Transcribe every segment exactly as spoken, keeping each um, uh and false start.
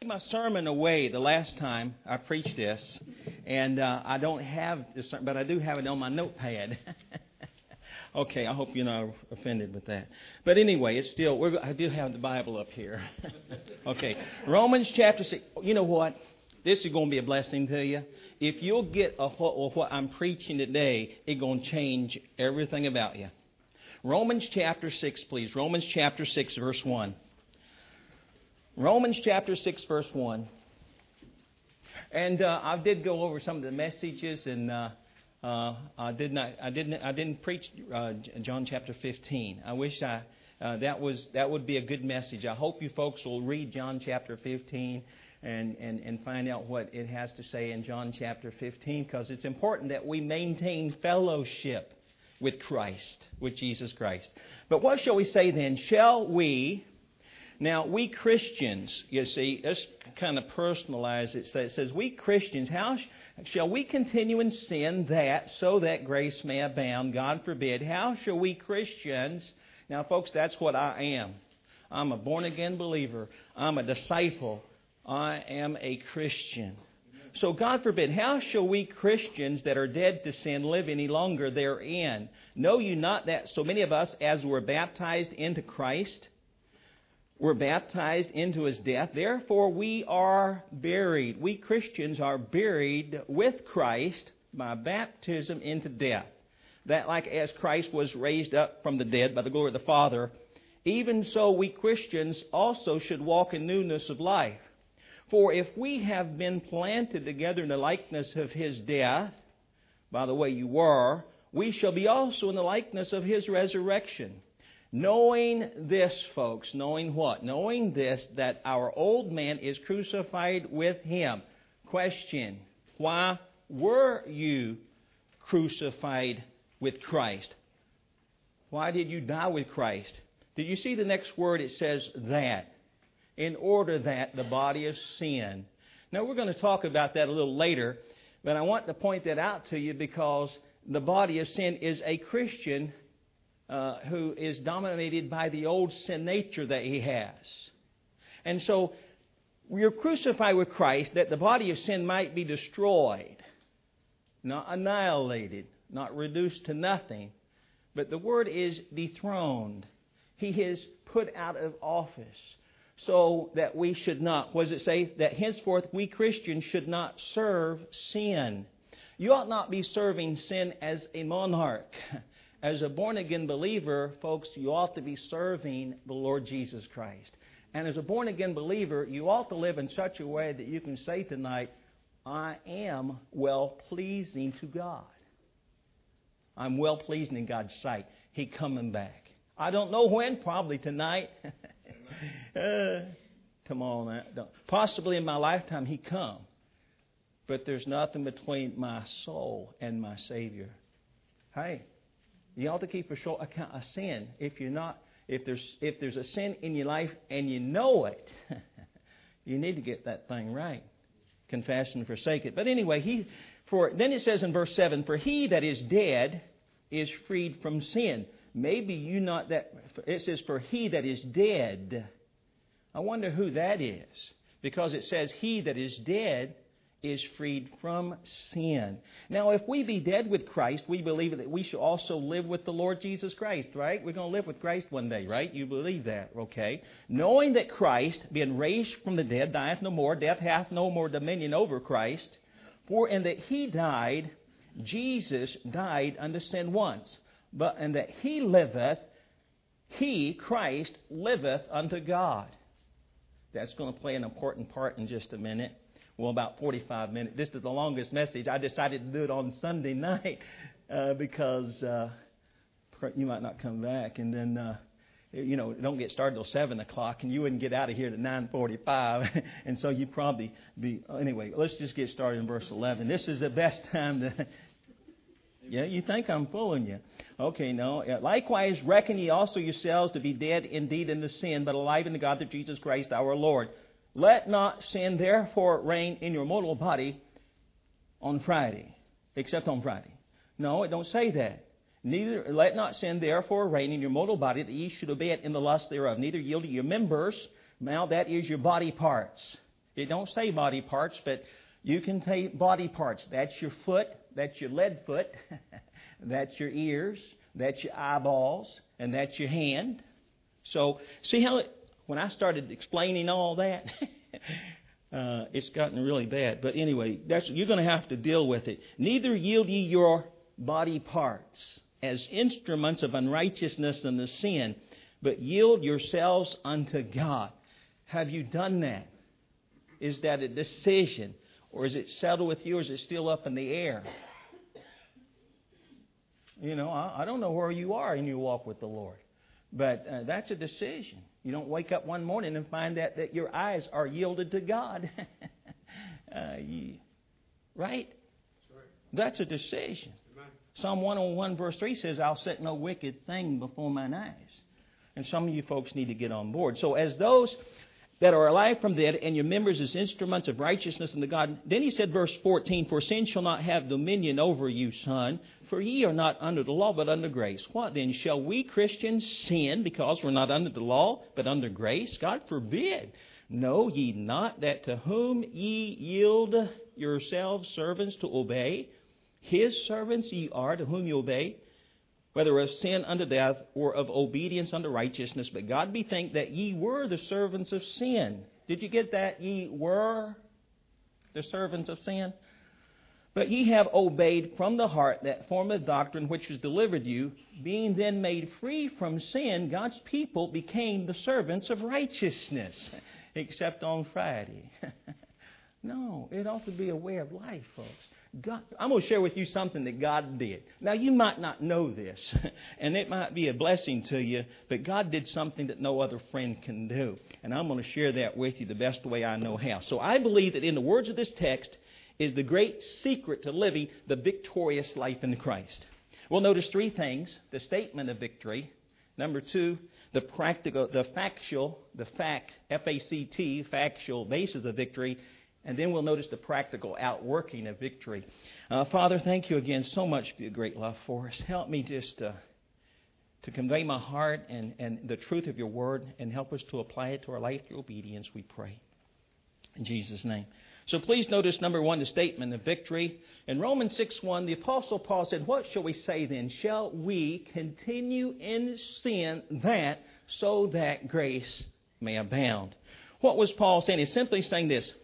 My sermon away the last time I preached this, and uh, I don't have this, but I do have it on my notepad. Okay, I hope you're not offended with that. But anyway, it's still, we're, I do have the Bible up here. Okay, Romans chapter six. You know what? This is going to be a blessing to you. If you'll get a hold of what I'm preaching today, it's going to change everything about you. Romans chapter six, please. Romans chapter six, verse one. Romans chapter six, verse one. And uh, I did go over some of the messages, and uh, uh, I did not, I didn't, I didn't preach uh, John chapter fifteen. I wish I uh, that was that would be a good message. I hope you folks will read John chapter fifteen and and and find out what it has to say in John chapter fifteen, because it's important that we maintain fellowship with Christ, with Jesus Christ. But what shall we say then? Shall we? Now, we Christians, you see, let's kind of personalize it. It says, we Christians, how sh- shall we continue in sin that, so that grace may abound? God forbid. How shall we Christians, now folks, that's what I am. I'm a born-again believer. I'm a disciple. I am a Christian. So God forbid, how shall we Christians that are dead to sin live any longer therein? Know you not that so many of us, as were baptized into Christ, were baptized into His death. Therefore, we are buried. We Christians are buried with Christ by baptism into death. That like as Christ was raised up from the dead by the glory of the Father, even so we Christians also should walk in newness of life. For if we have been planted together in the likeness of His death, by the way you were, we shall be also in the likeness of His resurrection. Knowing this, folks, knowing what? Knowing this, that our old man is crucified with Him. Question, why were you crucified with Christ? Why did you die with Christ? Did you see the next word? It says that. In order that the body of sin. Now, we're going to talk about that a little later, but I want to point that out to you because the body of sin is a Christian Uh, who is dominated by the old sin nature that he has. And so we're crucified with Christ that the body of sin might be destroyed, not annihilated, not reduced to nothing. But the word is dethroned. He is put out of office so that we should not. What does it say? That henceforth we Christians should not serve sin. You ought not be serving sin as a monarch. As a born-again believer, folks, you ought to be serving the Lord Jesus Christ. And as a born-again believer, you ought to live in such a way that you can say tonight, I am well-pleasing to God. I'm well-pleasing in God's sight. He coming back. I don't know when, probably tonight. uh, come on, man. Possibly in my lifetime He come. But there's nothing between my soul and my Savior. Hey. You ought to keep a short account of sin. If you're not, if there's if there's a sin in your life and you know it, you need to get that thing right. Confess and forsake it. But anyway, he for then it says in verse seven, for he that is dead is freed from sin. Maybe you not that it says for he that is dead. I wonder who that is. Because it says he that is dead is freed from sin. Now, if we be dead with Christ, we believe that we shall also live with the Lord Jesus Christ, right? We're going to live with Christ one day, right? You believe that, okay? Knowing that Christ, being raised from the dead, dieth no more, death hath no more dominion over Christ, for in that He died, Jesus died unto sin once, but in that He liveth, He, Christ, liveth unto God. That's going to play an important part in just a minute. Well, about forty-five minutes. This is the longest message. I decided to do it on Sunday night uh, because uh, you might not come back. And then, uh, you know, don't get started till seven o'clock, and you wouldn't get out of here at nine forty-five. And so you'd probably be... Anyway, let's just get started in verse eleven. This is the best time to... Yeah, you think I'm fooling you. Okay, no. Likewise, reckon ye also yourselves to be dead indeed in the sin, but alive in the God of Jesus Christ our Lord. Let not sin therefore reign in your mortal body on Friday, except on Friday. No, it don't say that. Neither let not sin therefore reign in your mortal body, that ye should obey it in the lust thereof. Neither yield to your members. Now that is your body parts. It don't say body parts, but you can take body parts. That's your foot. That's your lead foot. That's your ears. That's your eyeballs. And that's your hand. So, see how it, when I started explaining all that, uh, it's gotten really bad. But anyway, that's, you're going to have to deal with it. Neither yield ye your body parts as instruments of unrighteousness and the sin, but yield yourselves unto God. Have you done that? Is that a decision? Or is it settled with you, or is it still up in the air? You know, I, I don't know where you are in your walk with the Lord. But uh, that's a decision. You don't wake up one morning and find out that your eyes are yielded to God. uh, you, right? That's a decision. Amen. Psalm one oh one verse three says, I'll set no wicked thing before mine eyes. And some of you folks need to get on board. So as those that are alive from dead, and your members as instruments of righteousness unto God. Then he said, verse fourteen, for sin shall not have dominion over you, son, for ye are not under the law, but under grace. What then? Shall we Christians sin because we're not under the law, but under grace? God forbid. Know ye not that to whom ye yield yourselves servants to obey, his servants ye are to whom ye obey, whether of sin unto death or of obedience unto righteousness. But God be thanked that ye were the servants of sin. Did you get that? Ye were the servants of sin. But ye have obeyed from the heart that form of doctrine which was delivered you. Being then made free from sin, God's people became the servants of righteousness. Except on Friday. No, it ought to be a way of life, folks. God, I'm going to share with you something that God did. Now, you might not know this, and it might be a blessing to you, but God did something that no other friend can do. And I'm going to share that with you the best way I know how. So I believe that in the words of this text is the great secret to living the victorious life in Christ. We'll notice three things. The statement of victory. Number two, the practical, the factual, the fact, F A C T, factual basis of victory. And then we'll notice the practical outworking of victory. Uh, Father, thank you again so much for your great love for us. Help me just uh, to convey my heart and, and the truth of your word, and help us to apply it to our life through obedience, we pray. In Jesus' name. So please notice, number one, the statement of victory. In Romans six one, the Apostle Paul said, what shall we say then? Shall we continue in sin that so that grace may abound? What was Paul saying? He's simply saying this.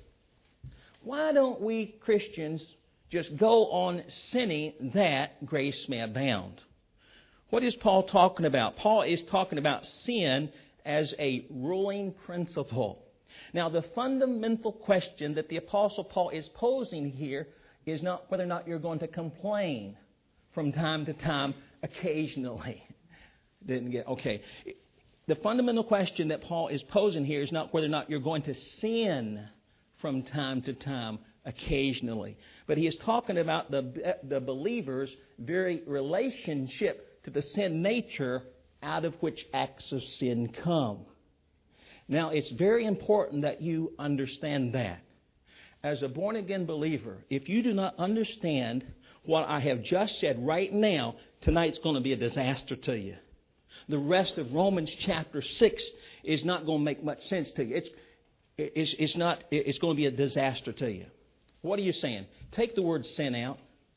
Why don't we Christians just go on sinning that grace may abound? What is Paul talking about? Paul is talking about sin as a ruling principle. Now, the fundamental question that the Apostle Paul is posing here is not whether or not you're going to complain from time to time, occasionally. Didn't get, okay. The fundamental question that Paul is posing here is not whether or not you're going to sin from time to time, occasionally. But he is talking about the, the believer's very relationship to the sin nature out of which acts of sin come. Now, it's very important that you understand that. As a born-again believer, if you do not understand what I have just said right now, tonight's going to be a disaster to you. The rest of Romans chapter six is not going to make much sense to you. It's It's, it's not. It's going to be a disaster to you. What are you saying? Take the word sin out.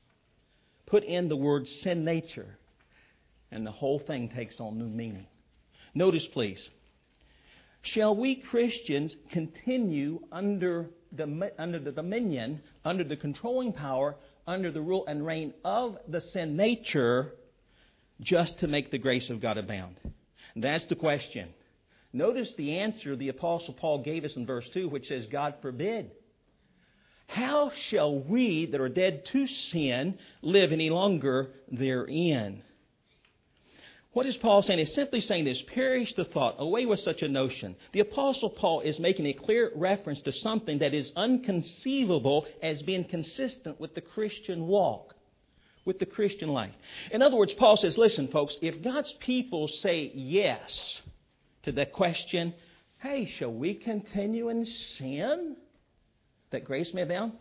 Put in the word sin nature. And the whole thing takes on new meaning. Notice, please. Shall we Christians continue under the, under the dominion, under the controlling power, under the rule and reign of the sin nature just to make the grace of God abound? That's the question. Notice the answer the Apostle Paul gave us in verse two, which says, God forbid. How shall we that are dead to sin live any longer therein? What is Paul saying? He's simply saying this, perish the thought, away with such a notion. The Apostle Paul is making a clear reference to something that is unconceivable as being consistent with the Christian walk, with the Christian life. In other words, Paul says, listen, folks, if God's people say yes to the question, hey, shall we continue in sin that grace may abound?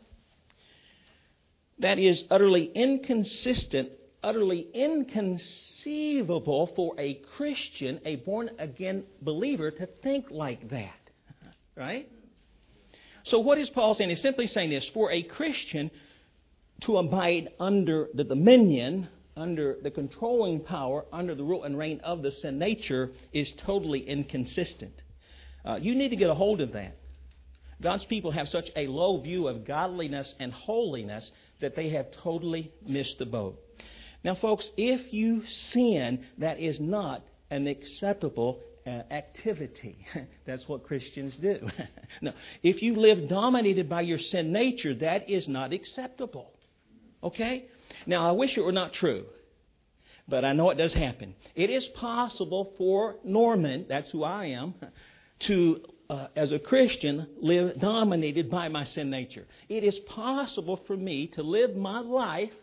That is utterly inconsistent, utterly inconceivable for a Christian, a born-again believer, to think like that. Right? So what is Paul saying? He's simply saying this: for a Christian to abide under the dominion, under the controlling power, under the rule and reign of the sin nature is totally inconsistent. Uh, you need to get a hold of that. God's people have such a low view of godliness and holiness that they have totally missed the boat. Now, folks, if you sin, that is not an acceptable uh, activity. That's what Christians do. No, if you live dominated by your sin nature, that is not acceptable. Okay? Now, I wish it were not true, but I know it does happen. It is possible for Norman, that's who I am, to, uh, as a Christian, live dominated by my sin nature. It is possible for me to live my life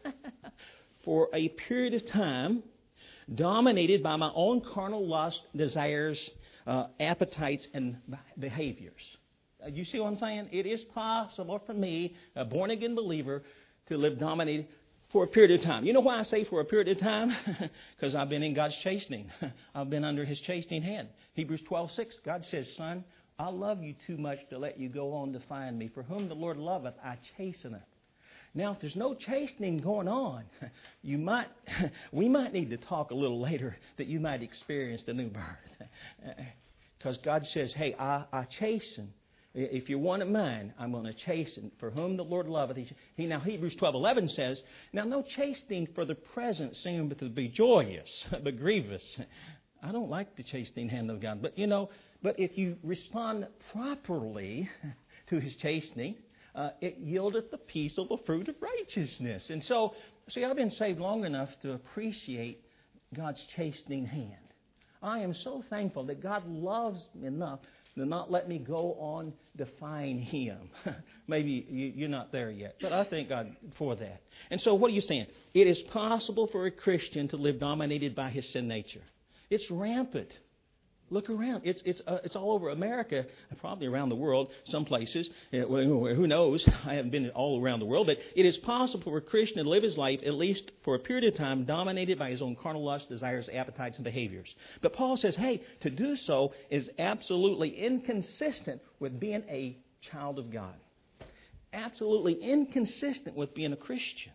for a period of time dominated by my own carnal lust, desires, uh, appetites, and behaviors. Uh, you see what I'm saying? It is possible for me, a born-again believer, to live dominated for a period of time. You know why I say for a period of time? Because I've been in God's chastening. I've been under His chastening hand. Hebrews twelve six, God says, "Son, I love you too much to let you go on to find me. For whom the Lord loveth, I chasteneth." Now, if there's no chastening going on, you might, we might need to talk a little later that you might experience the new birth. Because God says, hey, I, I chasten. If you're one of mine, I'm going to chasten. For whom the Lord loveth, he, he now Hebrews twelve eleven says, now no chastening for the present seemeth to be joyous, but grievous. I don't like the chastening hand of God, but you know, but if you respond properly to His chastening, uh, it yieldeth the peace of the fruit of righteousness. And so, see, I've been saved long enough to appreciate God's chastening hand. I am so thankful that God loves me enough to not let me go on defying Him. Maybe you, you're not there yet, but I thank God for that. And so what are you saying? It is possible for a Christian to live dominated by his sin nature. It's rampant. Look around. It's it's uh, it's all over America, probably around the world, some places. Uh, who knows? I haven't been all around the world, but it is possible for a Christian to live his life, at least for a period of time, dominated by his own carnal lust, desires, appetites, and behaviors. But Paul says, hey, to do so is absolutely inconsistent with being a child of God. Absolutely inconsistent with being a Christian.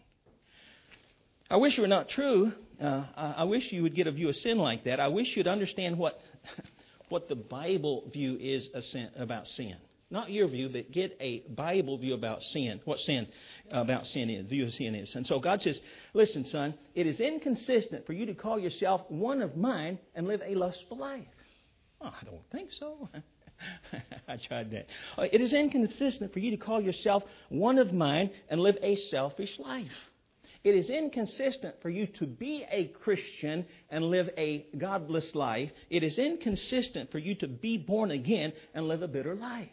I wish it were not true. Uh, I, I wish you would get a view of sin like that. I wish you'd understand what what the Bible view is about sin. Not your view, but get a Bible view about sin. What sin about sin is, view of sin is. And so God says, listen, son, it is inconsistent for you to call yourself one of mine and live a lustful life. Oh, I don't think so. I tried that. It is inconsistent for you to call yourself one of mine and live a selfish life. It is inconsistent for you to be a Christian and live a godless life. It is inconsistent for you to be born again and live a bitter life.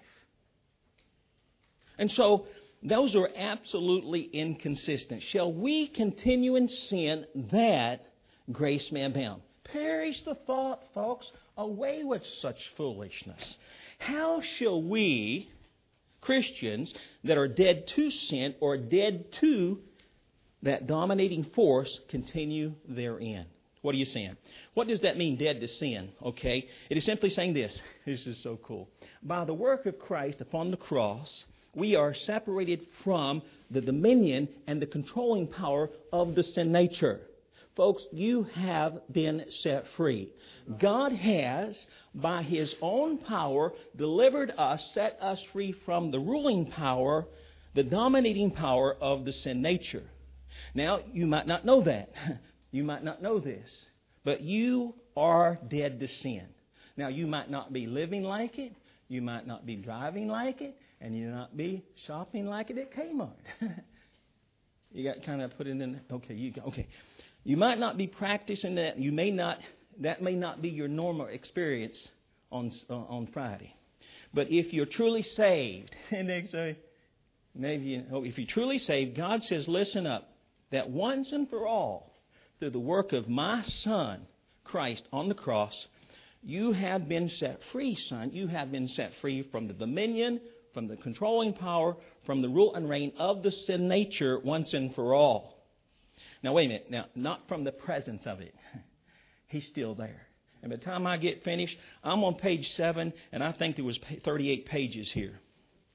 And so, those are absolutely inconsistent. Shall we continue in sin that grace may abound? Perish the thought, folks. Away with such foolishness. How shall we, Christians that are dead to sin or dead to that dominating force, continue therein? What are you saying? What does that mean, dead to sin? Okay, it is simply saying this. This is so cool. By the work of Christ upon the cross, we are separated from the dominion and the controlling power of the sin nature. Folks, you have been set free. God has, by His own power, delivered us, set us free from the ruling power, the dominating power of the sin nature. Now, you might not know that. You might not know this. But you are dead to sin. Now, you might not be living like it. You might not be driving like it. And you might not be shopping like it at Kmart. You got kind of put it in. Okay, you okay. You might not be practicing that. You may not. That may not be your normal experience on uh, on Friday. But if you're truly saved, and they say, maybe you, oh, if you're truly saved, God says, listen up. That once and for all, through the work of my Son, Christ, on the cross, you have been set free, son. You have been set free from the dominion, from the controlling power, from the rule and reign of the sin nature once and for all. Now, wait a minute. Now, not from the presence of it. He's still there. And by the time I get finished, I'm on page seven, and I think there was thirty-eight pages here.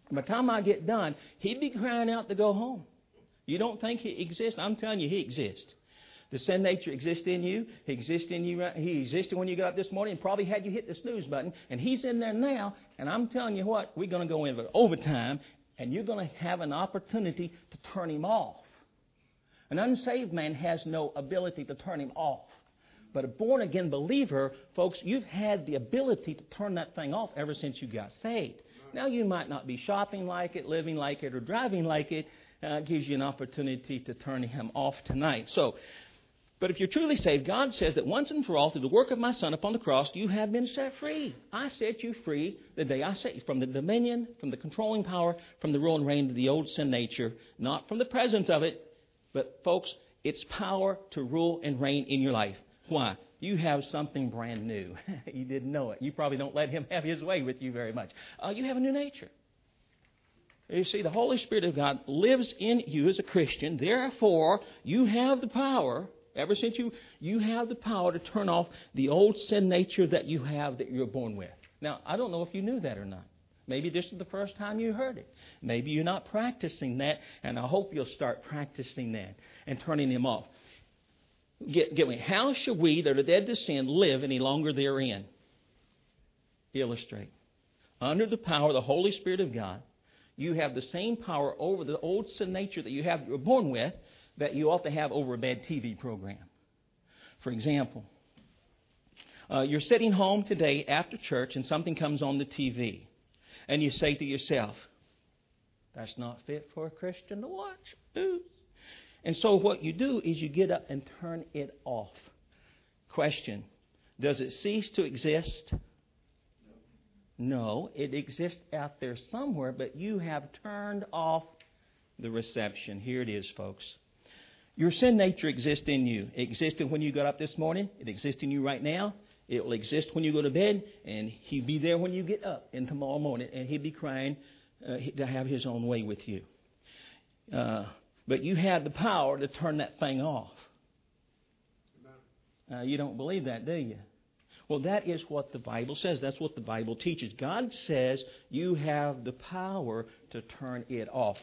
By the time I get done, he'd be crying out to go home. You don't think he exists? I'm telling you, he exists. The sin nature exists in you. He exists in you. He existed when you got up this morning and probably had you hit the snooze button. And he's in there now. And I'm telling you what, we're going to go into overtime, and you're going to have an opportunity to turn him off. An unsaved man has no ability to turn him off. But a born-again believer, folks, you've had the ability to turn that thing off ever since you got saved. Now, you might not be shopping like it, living like it, or driving like it. Uh, it gives you an opportunity to turn him off tonight. So, but if you're truly saved, God says that once and for all, through the work of my Son upon the cross, you have been set free. I set you free the day I set you from the dominion, from the controlling power, from the rule and reign of the old sin nature, not from the presence of it, but, folks, it's power to rule and reign in your life. Why? You have something brand new. You didn't know it. You probably don't let him have his way with you very much. Uh, you have a new nature. You see, the Holy Spirit of God lives in you as a Christian. Therefore, you have the power, ever since you, you have the power to turn off the old sin nature that you have that you're born with. Now, I don't know if you knew that or not. Maybe this is the first time you heard it. Maybe you're not practicing that, and I hope you'll start practicing that and turning them off. Get, get me. How shall we that are dead to sin live any longer therein? Illustrate. Under the power of the Holy Spirit of God, you have the same power over the old sin nature that you have, you were born with, that you ought to have over a bad T V program. For example, uh, you're sitting home today after church and something comes on the T V. And you say to yourself, that's not fit for a Christian to watch. Ooh. And so what you do is you get up and turn it off. Question, does it cease to exist? No, it exists out there somewhere, but you have turned off the reception. Here it is, folks. Your sin nature exists in you. It existed when you got up this morning. It exists in you right now. It will exist when you go to bed, and he'll be there when you get up in tomorrow morning, and he'll be crying uh, to have his own way with you. Uh, but you have the power to turn that thing off. Uh, you don't believe that, do you? Well, that is what the Bible says. That's what the Bible teaches. God says you have the power to turn it off.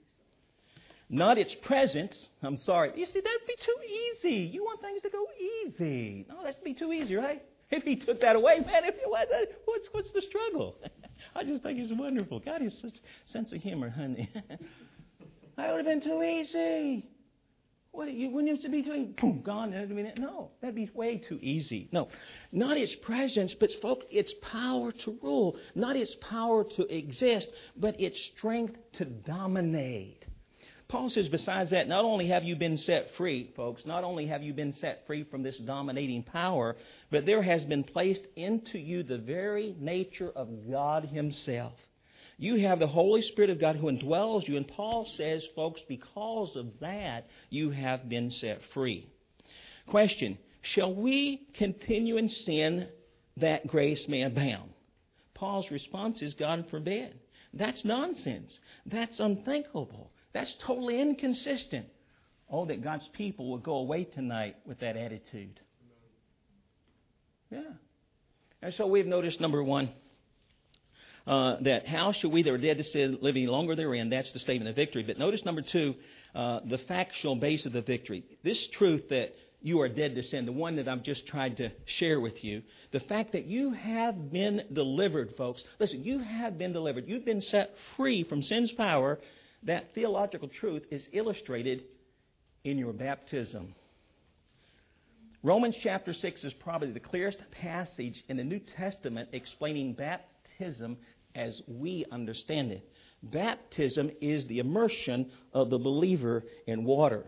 Not its presence. I'm sorry. You see, that'd be too easy. You want things to go easy. No, that'd be too easy, right? If he took that away, man, if it was, what's, what's the struggle? I just think it's wonderful. God has such a sense of humor, honey. That would have been too easy. What, you wouldn't used to be doing, boom, gone. No, that'd be way too easy. No, not its presence, but folks, its power to rule. Not its power to exist, but its strength to dominate. Paul says, besides that, not only have you been set free, folks, not only have you been set free from this dominating power, but there has been placed into you the very nature of God himself. You have the Holy Spirit of God who indwells you. And Paul says, folks, because of that, you have been set free. Question, shall we continue in sin that grace may abound? Paul's response is, God forbid. That's nonsense. That's unthinkable. That's totally inconsistent. Oh, that God's people will go away tonight with that attitude. Yeah. And so we've noticed, number one, Uh, that how shall we that are dead to sin live any longer therein? That's the statement of victory. But notice number two, uh, the factual base of the victory. This truth that you are dead to sin, the one that I've just tried to share with you, the fact that you have been delivered, folks. Listen, you have been delivered. You've been set free from sin's power. That theological truth is illustrated in your baptism. Romans chapter six is probably the clearest passage in the New Testament explaining baptism as we understand it. Baptism is the immersion of the believer in water.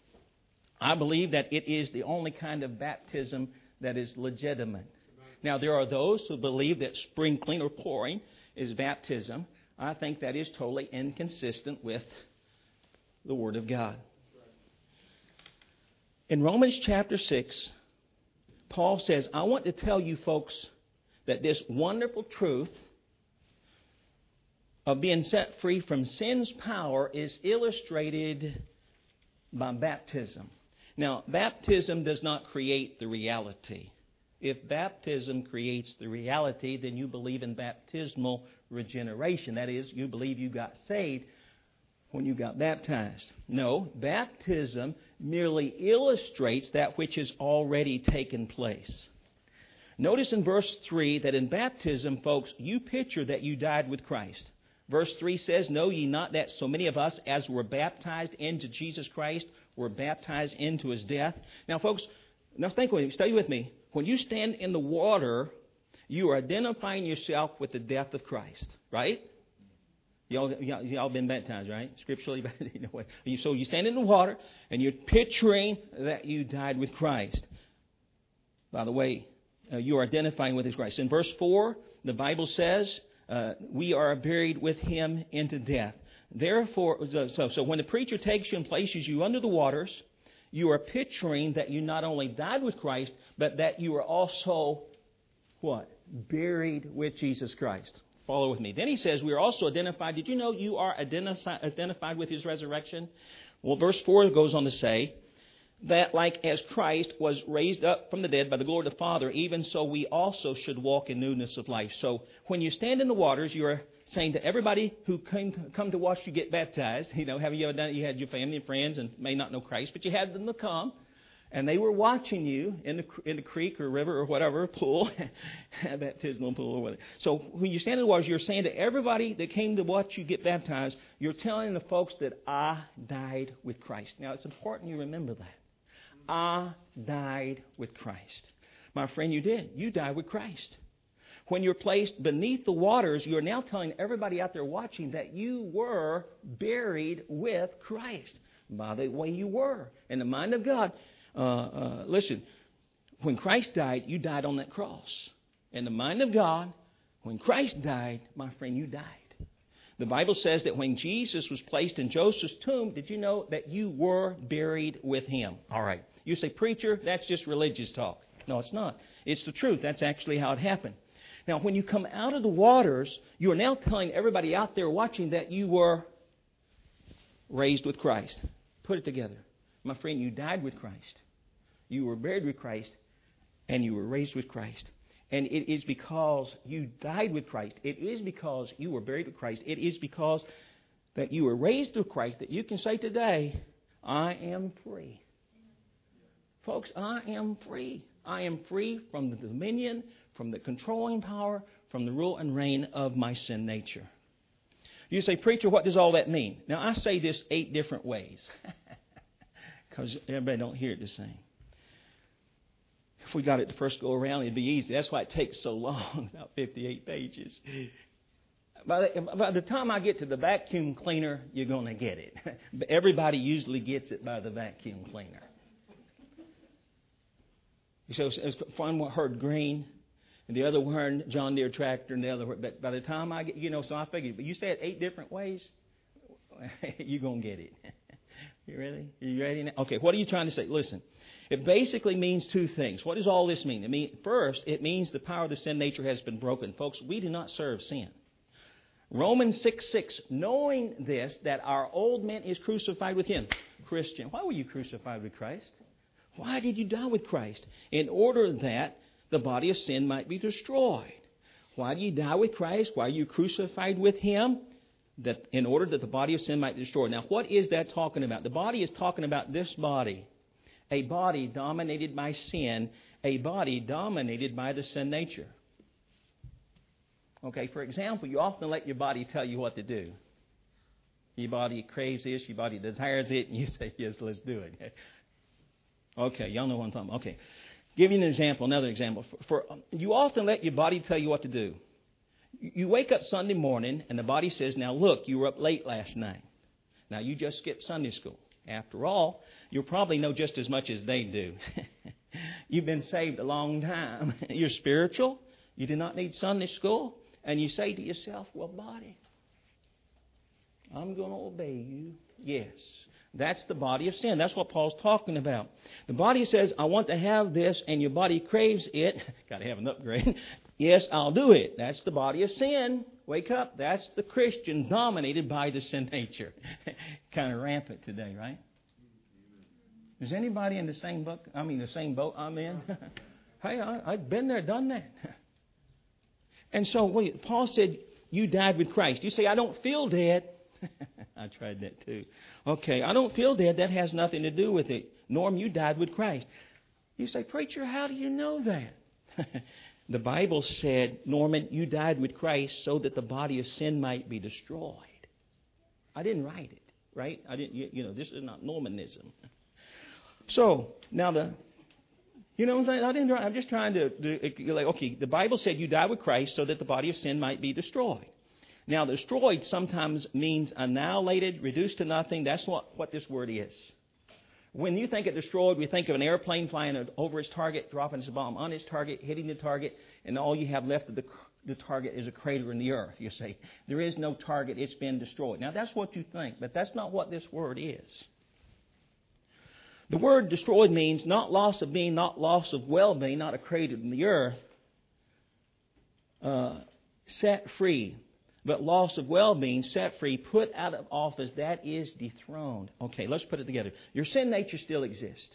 I believe that it is the only kind of baptism that is legitimate. Now, there are those who believe that sprinkling or pouring is baptism. I think that is totally inconsistent with the Word of God. In Romans chapter six, Paul says, I want to tell you folks that this wonderful truth of being set free from sin's power is illustrated by baptism. Now, baptism does not create the reality. If baptism creates the reality, then you believe in baptismal regeneration. That is, you believe you got saved when you got baptized. No, baptism merely illustrates that which has already taken place. Notice in verse three that in baptism, folks, you picture that you died with Christ. Verse three says, "Know ye not that so many of us as were baptized into Jesus Christ were baptized into His death?" Now, folks, now think with me, stay with me. When you stand in the water, you are identifying yourself with the death of Christ, right? Y'all, y'all, y'all been baptized, right? Scripturally, so you stand in the water and you're picturing that you died with Christ. By the way, uh, you are identifying with His Christ. In verse four, the Bible says, uh, we are buried with Him into death. Therefore, so, so when the preacher takes you and places you under the waters, you are picturing that you not only died with Christ, but that you are also, what? Buried with Jesus Christ. Follow with me. Then he says we are also identified. Did you know you are identifi- identified with His resurrection? Well, verse four goes on to say that like as Christ was raised up from the dead by the glory of the Father, even so we also should walk in newness of life. So when you stand in the waters, you are saying to everybody who came to, come to watch you get baptized, you know, have you ever done it? You had your family and friends and may not know Christ, but you had them to come. And they were watching you in the in the creek or river or whatever, pool, baptismal pool or whatever. So when you stand in the waters, you're saying to everybody that came to watch you get baptized, you're telling the folks that I died with Christ. Now, it's important you remember that. I died with Christ. My friend, you did. You died with Christ. When you're placed beneath the waters, you're now telling everybody out there watching that you were buried with Christ. By the way you were. In the mind of God, uh, uh, listen, when Christ died, you died on that cross. In the mind of God, when Christ died, my friend, you died. The Bible says that when Jesus was placed in Joseph's tomb, did you know that you were buried with Him? All right. You say, preacher, that's just religious talk. No, it's not. It's the truth. That's actually how it happened. Now, when you come out of the waters, you are now telling everybody out there watching that you were raised with Christ. Put it together. My friend, you died with Christ. You were buried with Christ. And you were raised with Christ. And it is because you died with Christ. It is because you were buried with Christ. It is because that you were raised with Christ that you can say today, I am free. Folks, I am free. I am free from the dominion, from the controlling power, from the rule and reign of my sin nature. You say, preacher, what does all that mean? Now, I say this eight different ways because everybody don't hear it the same. If we got it the first go around, it'd be easy. That's why it takes so long, about fifty-eight pages. By the, by the time I get to the vacuum cleaner, you're going to get it. But everybody usually gets it by the vacuum cleaner. So one heard green, and the other heard John Deere tractor, and the other. But by the time I get, you know, so I figured. But you said eight different ways. You're gonna get it. You ready? Are you ready now? Okay. What are you trying to say? Listen. It basically means two things. What does all this mean? It mean first, it means the power of the sin nature has been broken. Folks, we do not serve sin. Romans six six, knowing this, that our old man is crucified with Him. Christian, why were you crucified with Christ? Why did you die with Christ? In order that the body of sin might be destroyed. Why do you die with Christ? Why are you crucified with Him? That in order that the body of sin might be destroyed. Now, what is that talking about? The body is talking about this body. A body dominated by sin. A body dominated by the sin nature. Okay, for example, you often let your body tell you what to do. Your body craves this, your body desires it, and you say, yes, let's do it. Okay, y'all know what I'm talking about. Okay, give you an example, another example. For, for um, you often let your body tell you what to do. You, you wake up Sunday morning, and the body says, now look, you were up late last night. Now you just skipped Sunday school. After all, you'll probably know just as much as they do. You've been saved a long time. You're spiritual. You do not need Sunday school. And you say to yourself, well, body, I'm going to obey you. Yes. That's the body of sin. That's what Paul's talking about. The body says, I want to have this, and your body craves it. Got to have an upgrade. Yes, I'll do it. That's the body of sin. Wake up. That's the Christian dominated by the sin nature. Kind of rampant today, right? Is anybody in the same book? I mean, the same boat I'm in? Hey, I, I've been there, done that. And so wait, Paul said, you died with Christ. You say, I don't feel dead. I tried that too. Okay, I don't feel dead. That has nothing to do with it. Norm, you died with Christ. You say, preacher, how do you know that? The Bible said, Norman, you died with Christ so that the body of sin might be destroyed. I didn't write it, right? I didn't. You, you know, this is not Normanism. So now the, you know what I'm saying? I didn't. I'm just trying to. Do, you're like, okay, the Bible said you died with Christ so that the body of sin might be destroyed. Now, destroyed sometimes means annihilated, reduced to nothing. That's what, what this word is. When you think of destroyed, we think of an airplane flying over its target, dropping its bomb on its target, hitting the target, and all you have left of the, the target is a crater in the earth, you say. There is no target. It's been destroyed. Now, that's what you think, but that's not what this word is. The word destroyed means not loss of being, not loss of well-being, not a crater in the earth, uh, set free. But loss of well-being, set free, put out of office, that is dethroned. Okay, let's put it together. Your sin nature still exists.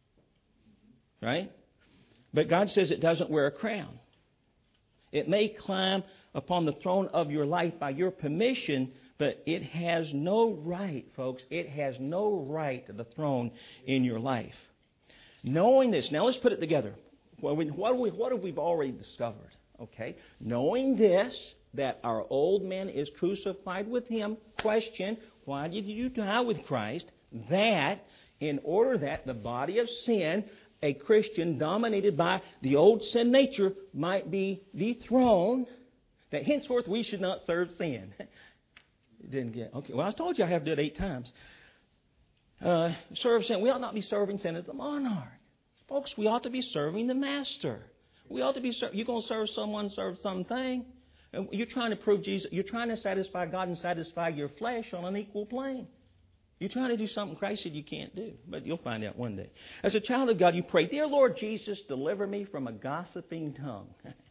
Right? But God says it doesn't wear a crown. It may climb upon the throne of your life by your permission, but it has no right, folks. It has no right to the throne in your life. Knowing this, now let's put it together. What, we, what, we, what have we already discovered? Okay, knowing this, that our old man is crucified with Him. Question, why did you die with Christ? That, in order that the body of sin, a Christian dominated by the old sin nature, might be dethroned, that henceforth we should not serve sin. Didn't get, okay, well, I told you I have to do it eight times. Uh, serve sin. We ought not be serving sin as the monarch. Folks, we ought to be serving the master. We ought to be, you're going to serve someone, serve something. You're trying to prove Jesus. You're trying to satisfy God and satisfy your flesh on an equal plane. You're trying to do something Christ said you can't do, but you'll find out one day. As a child of God, you pray, Dear Lord Jesus, deliver me from a gossiping tongue.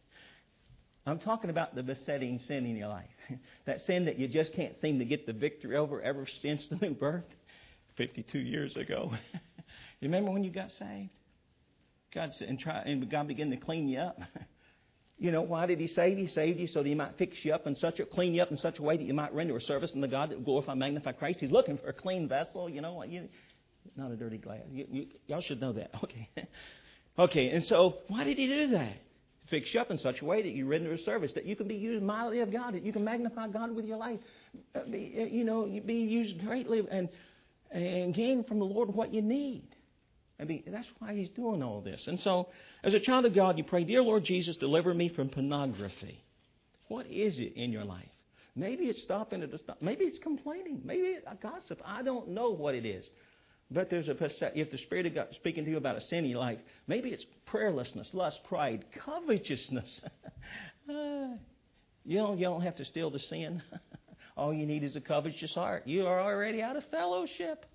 I'm talking about the besetting sin in your life. That sin that you just can't seem to get the victory over ever since the new birth, fifty-two years ago. You remember when you got saved? God said, and, try, and God began to clean you up. You know, why did He save you? He saved you so that He might fix you up in such a, clean you up in such a way that you might render a service unto God that will glorify and magnify Christ. He's looking for a clean vessel. You know what? You, not a dirty glass. You, you, y'all should know that. Okay. Okay, and so why did He do that? Fix you up in such a way that you render a service, that you can be used mightily of God, that you can magnify God with your life. Be, you know, be used greatly and, and gain from the Lord what you need. I mean, that's why He's doing all this. And so, as a child of God, you pray, Dear Lord Jesus, deliver me from pornography. What is it in your life? Maybe it's stopping at the stop. Maybe it's complaining. Maybe it's a gossip. I don't know what it is. But there's a if the Spirit of God is speaking to you about a sin in your life, maybe it's prayerlessness, lust, pride, covetousness. uh, you don't, you don't have to steal the sin. All you need is a covetous heart. You are already out of fellowship.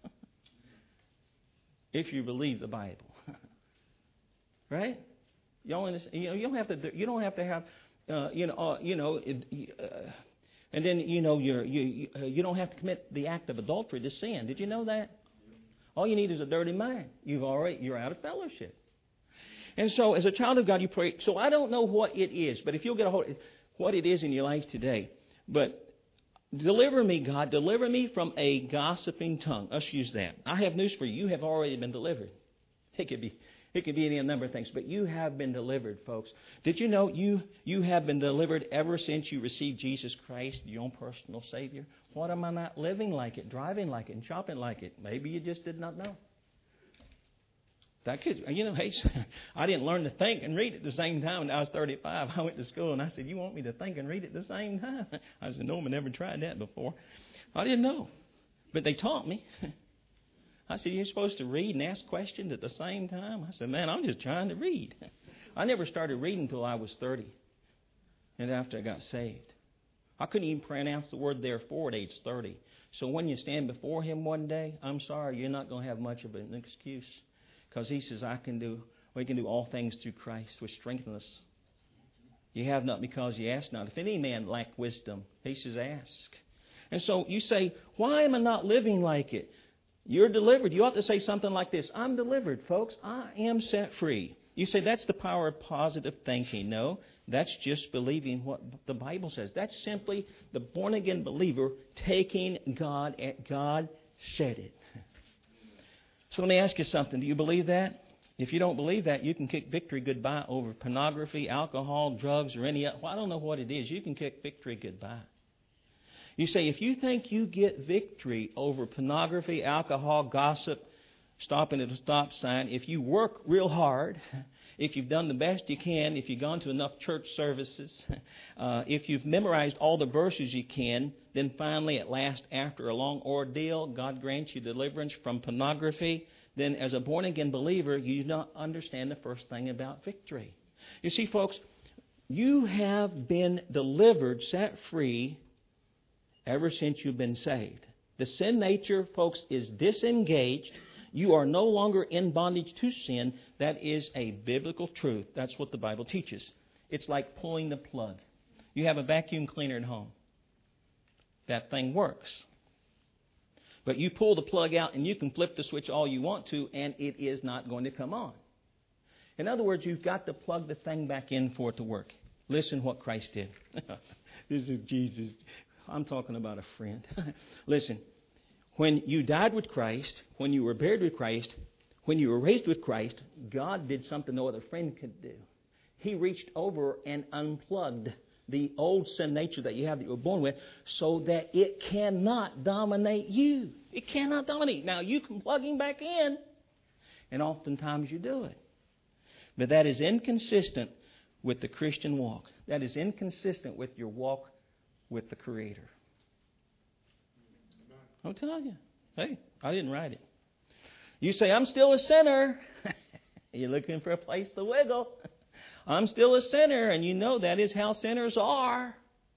If you believe the Bible, right? You don't, you know, you don't have to. You don't have to have. Uh, you know. Uh, you know. Uh, and then you know you're, you uh, you don't have to commit the act of adultery to sin. Did you know that? All you need is a dirty mind. You've already you're out of fellowship. And so, as a child of God, you pray. So I don't know what it is, but if you'll get a hold of what it is in your life today, but. Deliver me, God. Deliver me from a gossiping tongue. Let's use that. I have news for you. You have already been delivered. It could be, it could be any number of things, but you have been delivered, folks. Did you know you you have been delivered ever since you received Jesus Christ, your own personal Savior? What am I not living like it, driving like it, and shopping like it? Maybe you just did not know. That could, you know, hey, I didn't learn to think and read at the same time when I was thirty-five. I went to school and I said, you want me to think and read at the same time? I said, no, I never tried that before. I didn't know. But they taught me. I said, you're supposed to read and ask questions at the same time? I said, man, I'm just trying to read. I never started reading until I was thirty and after I got saved. I couldn't even pronounce the word therefore at age thirty. So when you stand before Him one day, I'm sorry, you're not going to have much of an excuse. Because He says, I can do, we can do all things through Christ, which strengthens us. You have not because you ask not. If any man lack wisdom, He says, ask. And so you say, why am I not living like it? You're delivered. You ought to say something like this. I'm delivered, folks. I am set free. You say that's the power of positive thinking. No, that's just believing what the Bible says. That's simply the born-again believer taking God at God said it. So let me ask you something. Do you believe that? If you don't believe that, you can kick victory goodbye over pornography, alcohol, drugs, or any other. Well, I don't know what it is. You can kick victory goodbye. You say, if you think you get victory over pornography, alcohol, gossip, stopping at a stop sign, if you work real hard, if you've done the best you can, if you've gone to enough church services, uh, if you've memorized all the verses you can, then finally, at last, after a long ordeal, God grants you deliverance from pornography, then as a born-again believer, you do not understand the first thing about victory. You see, folks, you have been delivered, set free, ever since you've been saved. The sin nature, folks, is disengaged. You are no longer in bondage to sin. That is a biblical truth. That's what the Bible teaches. It's like pulling the plug. You have a vacuum cleaner at home. That thing works. But you pull the plug out and you can flip the switch all you want to, and it is not going to come on. In other words, you've got to plug the thing back in for it to work. Listen what Christ did. This is Jesus. I'm talking about a friend. Listen, when you died with Christ, when you were buried with Christ, when you were raised with Christ, God did something no other friend could do. He reached over and unplugged the old sin nature that you have that you were born with so that it cannot dominate you. It cannot dominate. Now, you can plug him back in, and oftentimes you do it. But that is inconsistent with the Christian walk. That is inconsistent with your walk with the Creator. I'll tell you. Hey, I didn't write it. You say, I'm still a sinner. You're looking for a place to wiggle. I'm still a sinner, and you know that is how sinners are.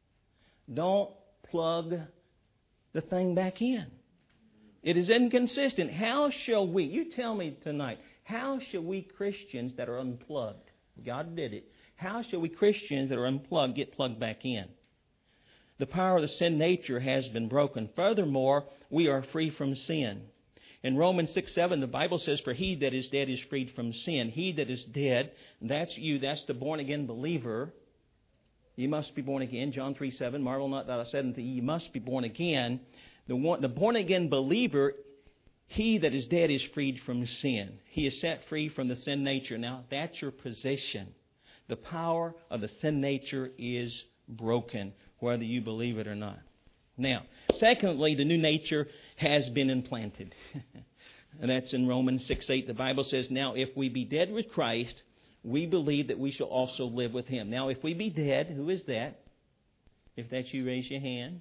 Don't plug the thing back in. It is inconsistent. How shall we, you tell me tonight, how shall we Christians that are unplugged, God did it, how shall we Christians that are unplugged get plugged back in? The power of the sin nature has been broken. Furthermore, we are free from sin. In Romans six seven, the Bible says, for he that is dead is freed from sin. He that is dead, that's you, that's the born-again believer. You must be born again. John three seven, marvel not that I said unto you, you must be born again. The, one, the born-again believer, he that is dead is freed from sin. He is set free from the sin nature. Now, that's your position. The power of the sin nature is broken, whether you believe it or not. Now, secondly, the new nature has been implanted. And that's in Romans six eight. The Bible says, now if we be dead with Christ, we believe that we shall also live with Him. Now, if we be dead, who is that? If that's you, raise your hand.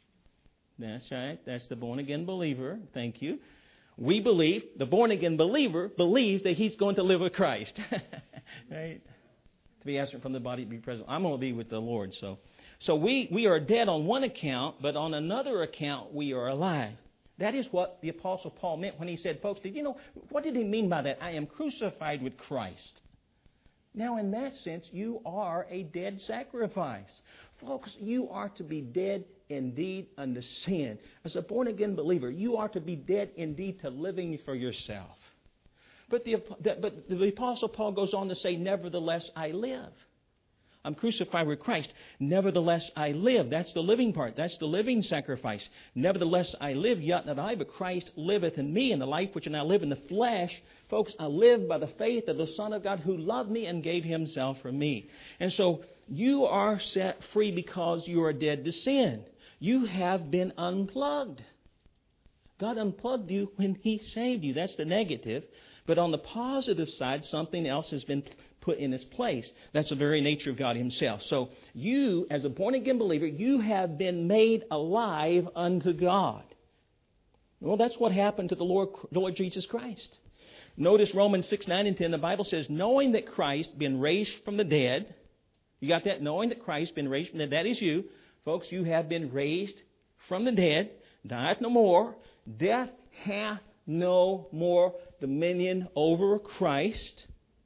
That's right. That's the born-again believer. Thank you. We believe, the born-again believer believes that he's going to live with Christ. Right? To be absent from the body, to be present. I'm going to be with the Lord. So, so we, we are dead on one account, but on another account, we are alive. That is what the Apostle Paul meant when he said, folks, did you know, what did he mean by that? I am crucified with Christ. Now, in that sense, you are a dead sacrifice. Folks, you are to be dead indeed unto sin. As a born-again believer, you are to be dead indeed to living for yourself. But the, but the Apostle Paul goes on to say, nevertheless I live. I'm crucified with Christ. Nevertheless I live. That's the living part. That's the living sacrifice. Nevertheless I live, yet not I, but Christ liveth in me. And the life which I now live in the flesh, folks, I live by the faith of the Son of God who loved me and gave Himself for me. And so you are set free because you are dead to sin. You have been unplugged. God unplugged you when He saved you. That's the negative. But on the positive side, something else has been put in its place. That's the very nature of God Himself. So you, as a born-again believer, you have been made alive unto God. Well, that's what happened to the Lord, Lord Jesus Christ. Notice Romans six, nine, and ten. The Bible says, knowing that Christ been raised from the dead. You got that? Knowing that Christ been raised from the dead. That is you. Folks, you have been raised from the dead. Dieth no more. Death hath no more dominion over Christ.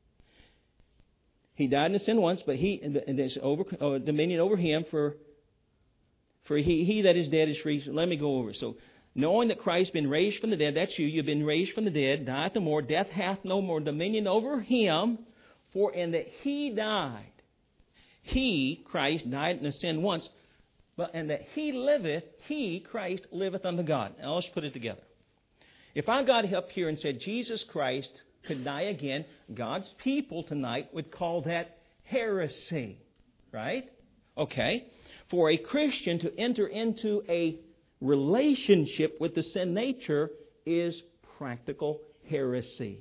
He died in sin once, but he and there's over uh, dominion over him for for he he that is dead is free. So let me go over. So knowing that Christ been raised from the dead, that's you. You've been raised from the dead. Dieth no more. Death hath no more dominion over him. For in that He died, He, Christ, died in sin once, but and that He liveth, He, Christ, liveth unto God. Now let's put it together. If I got up here and said Jesus Christ could die again, God's people tonight would call that heresy. Right? Okay. For a Christian to enter into a relationship with the sin nature is practical heresy.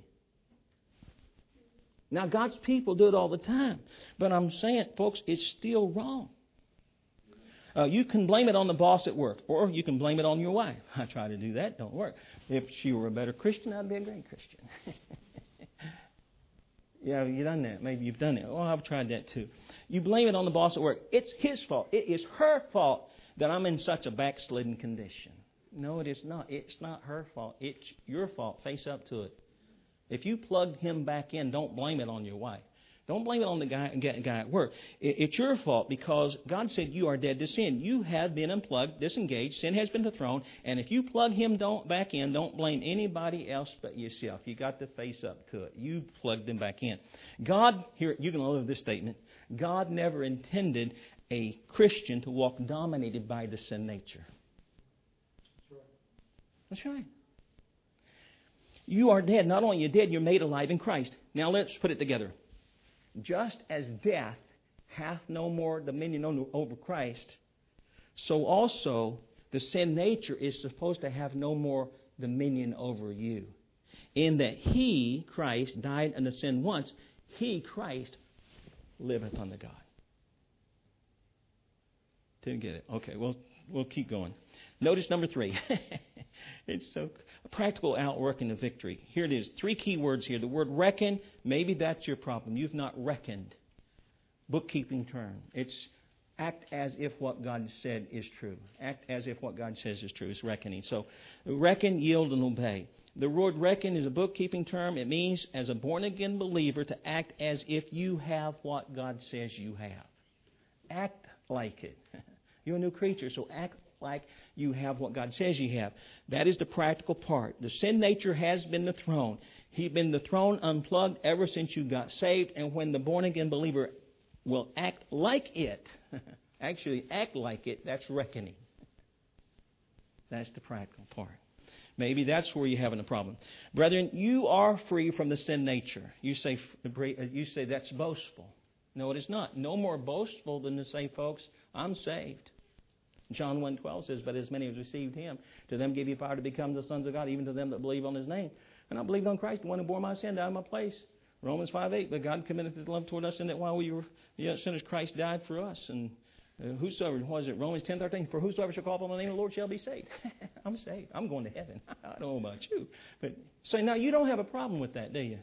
Now, God's people do it all the time. But I'm saying, folks, it's still wrong. Uh, you can blame it on the boss at work, or you can blame it on your wife. I try to do that. Don't work. If she were a better Christian, I'd be a great Christian. Yeah, you've done that. Maybe you've done it. Oh, I've tried that too. You blame it on the boss at work. It's his fault. It is her fault that I'm in such a backslidden condition. No, it is not. It's not her fault. It's your fault. Face up to it. If you plugged him back in, don't blame it on your wife. Don't blame it on the guy, guy at work. It's your fault because God said you are dead to sin. You have been unplugged, disengaged. Sin has been dethroned. And if you plug him don't back in, don't blame anybody else but yourself. You got to face up to it. You plugged him back in. God, here, you can love this statement. God never intended a Christian to walk dominated by the sin nature. That's right. You are dead. Not only are you dead, you're made alive in Christ. Now let's put it together. Just as death hath no more dominion over Christ, so also the sin nature is supposed to have no more dominion over you. In that He, Christ, died unto sin once, He, Christ, liveth unto God. Didn't get it. Okay, well, we'll keep going. Notice number three. It's so practical outworking of victory. Here it is. Three key words here. The word reckon, maybe that's your problem. You've not reckoned. Bookkeeping term. It's act as if what God said is true. Act as if what God says is true. It's reckoning. So reckon, yield, and obey. The word reckon is a bookkeeping term. It means as a born-again believer to act as if you have what God says you have. Act like it. You're a new creature, so act like you have what God says you have. That is the practical part. The sin nature has been dethroned. He's been dethroned, unplugged ever since you got saved. And when the born-again believer will act like it, actually act like it, that's reckoning. That's the practical part. Maybe that's where you're having a problem. Brethren, you are free from the sin nature. You say, you say that's boastful. No, it is not. No more boastful than to say, folks, I'm saved. John one twelve says, but as many as received Him, to them give you power to become the sons of God, even to them that believe on His name. And I believed on Christ, the one who bore my sin, died in my place. Romans five eight, but God commendeth His love toward us, in that while we were yet sinners, Christ died for us. And uh, whosoever, what is it, Romans ten thirteen, for whosoever shall call upon the name of the Lord shall be saved. I'm saved. I'm going to heaven. I don't know about you. But so now you don't have a problem with that, do you?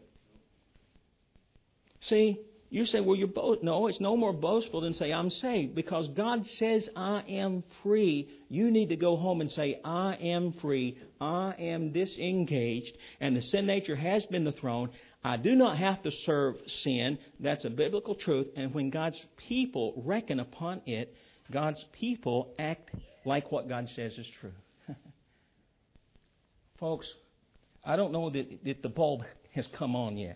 See, you say, well, you're both. No, it's no more boastful than say, I'm saved. Because God says, I am free. You need to go home and say, I am free. I am disengaged. And the sin nature has been dethroned. I do not have to serve sin. That's a biblical truth. And when God's people reckon upon it, God's people act like what God says is true. Folks, I don't know that, that the bulb has come on yet.